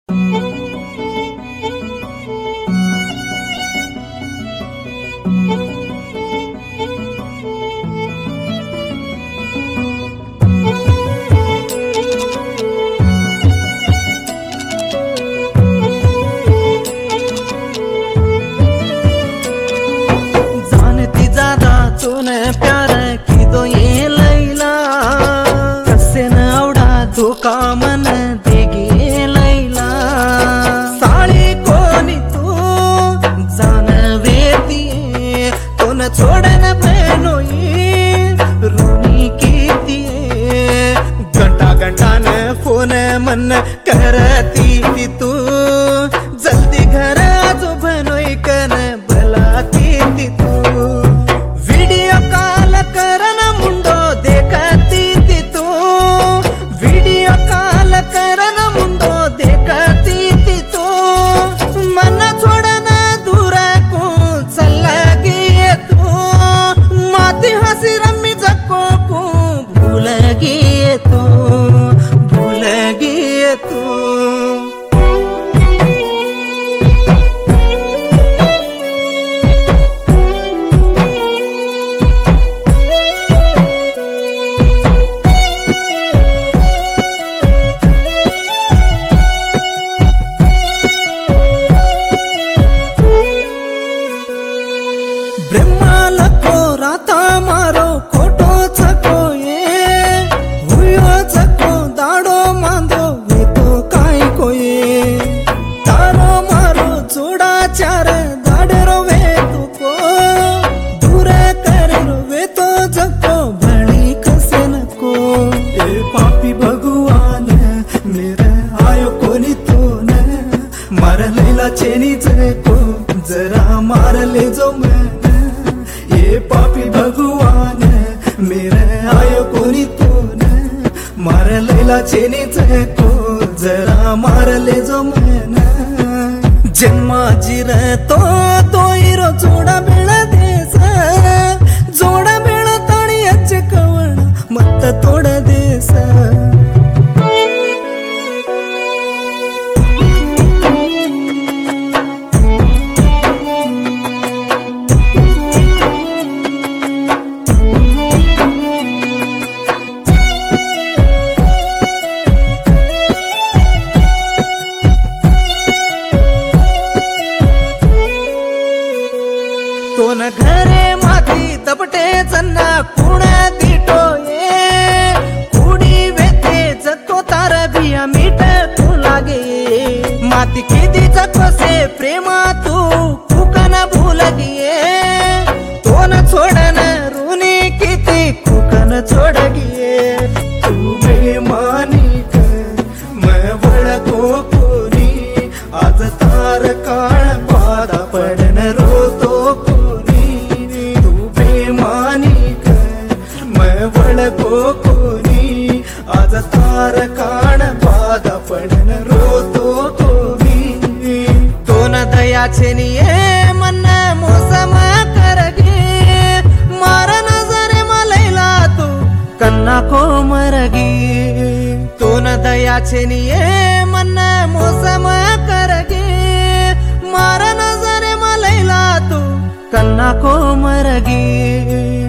जानती ज्यादा तूने प्यार की तो ये लैला कसे न आवडा धोका मन देगी लैला साळी कोणी तू जानवेती तो न छोडन बहनोई रोनी कीती घंटा घंटा न फोन मन करती ती तू जल्दी घर आजो बनोई कन भलाती ती तू वीडियो कॉल करन मुंडो देखती ती तू वीडियो कॉल करन मुंडो देखती ती तू मन छोड़न दूर को चला गे तू माती हसी रम्मी जको को भूल गे तू भूल गे तू ब्रह्मा लको राता मारो खोटो छको ये हुयो छको दाड़ो मांदो वे तो काई कोई तारो मारो जोड़ा चार दाड़रो वे तो को दूर करो वे तो जको भली कसन को ए पापी भगवान मेरे आयो कोनी तो न मार लेला चेनी को जरा मार ले जो मैं ये पापी भगवान मेरे आयो कोणी तो न मार लेला चेनी को जरा मार ले जो मैं जन्मा जिर तो इरो जोड़ा बेड़ा देस जोड़ा बेड़ा तोड़ी अच्छे कवण मत तोड़ा देस तो न घरे माती तपटे चन्ना कुण दिटो ये कुडी वेते जको तार बिया मीठ तू लागे माती किती जको से प्रेमा तू कुकन भूल गिये तो न छोड़न रूनी किती कुकन छोड़ गिये तू बेमानी कर मैं वळको कोनी आज तार काळ पादा पडन रोतो वळको कोणी आज तार काण पाद पडन रोतो कोणी तो न दया छेनिये मन मोसम करगे मार नजरे मलैला तू कन्ना को मरगी तो न दया छेनिये मन मोसम करगे मार नजरे मलैला तू कन्ना को मरगी